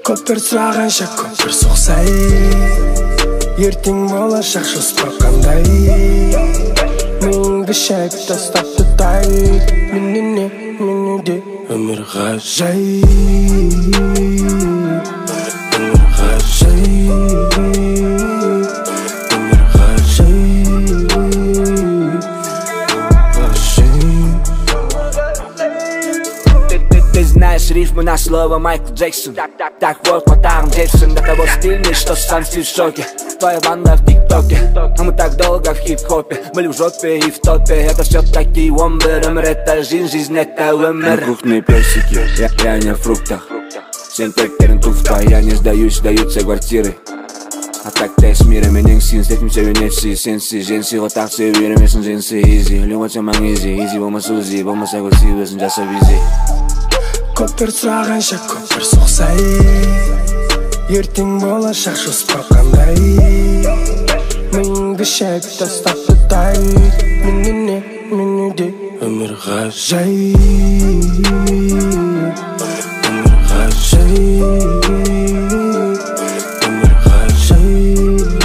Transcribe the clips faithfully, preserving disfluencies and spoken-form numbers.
Көпір сұрағанша көпір соқсай, ертең болашақ жоспар қандай. Миыңды шайып тастап тұтай, меніне менуде өмір ғажайып, өмір ғажайып, өмір ғажайып, Ты знаешь рифмы на слово Майкл Джексон. Так вот хватаем Джейсон. До того стильный, что сам стиль в шоке. Твоя банда в тиктоке, а мы так долго в хип-хопе. Были в жопе и в топе. Это все таки вомбером. Это жизнь, жизнь это умер. Крупные персики, я, я не в фруктах. Сен пектерин туфта, я не сдаюсь, даются квартиры. А так тес мира менен син, сетимся венеции, сенси, женси, вот так все веримесен, женси, изи. Любовь саман изи, изи, бома сузи, бома сагоси, весен жаса визи. Көпір сұрағанша көпір соқсай, ертең болашақ жоспар қандай. Миыңды шайып тастап тұтай, меніне менуде өмір ғажайып, өмір ғажайып, өмір ғажайып,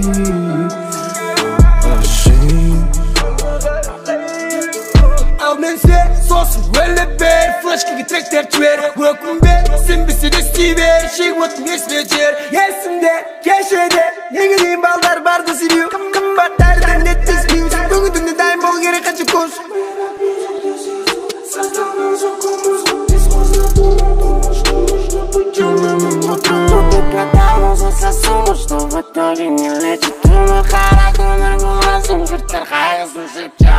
ғажайып. Ал мен сен сосын өлі бер, флешкеге тректер түйер. Өкім бер, сен бісі де істей бер, шек өттің есме жер. Есімде, кешеде, неге дейін балдар барды сүйреу. Қымбаттардың не тізбеу, сен бүгіндіңді дайын бол керек қанша көз. Сосуд, что в итоге не лечит. Думаю, хорошо, нормально, жұрттар қайғысын шепчет.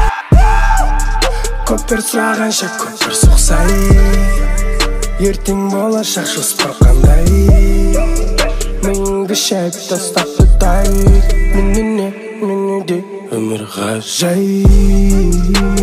Көпір сұрағанша көпір соқсай, ертең болашақ жоспар қандай. Миыңды шайып тастап тұтай, меніне менуде өмір ғажайып.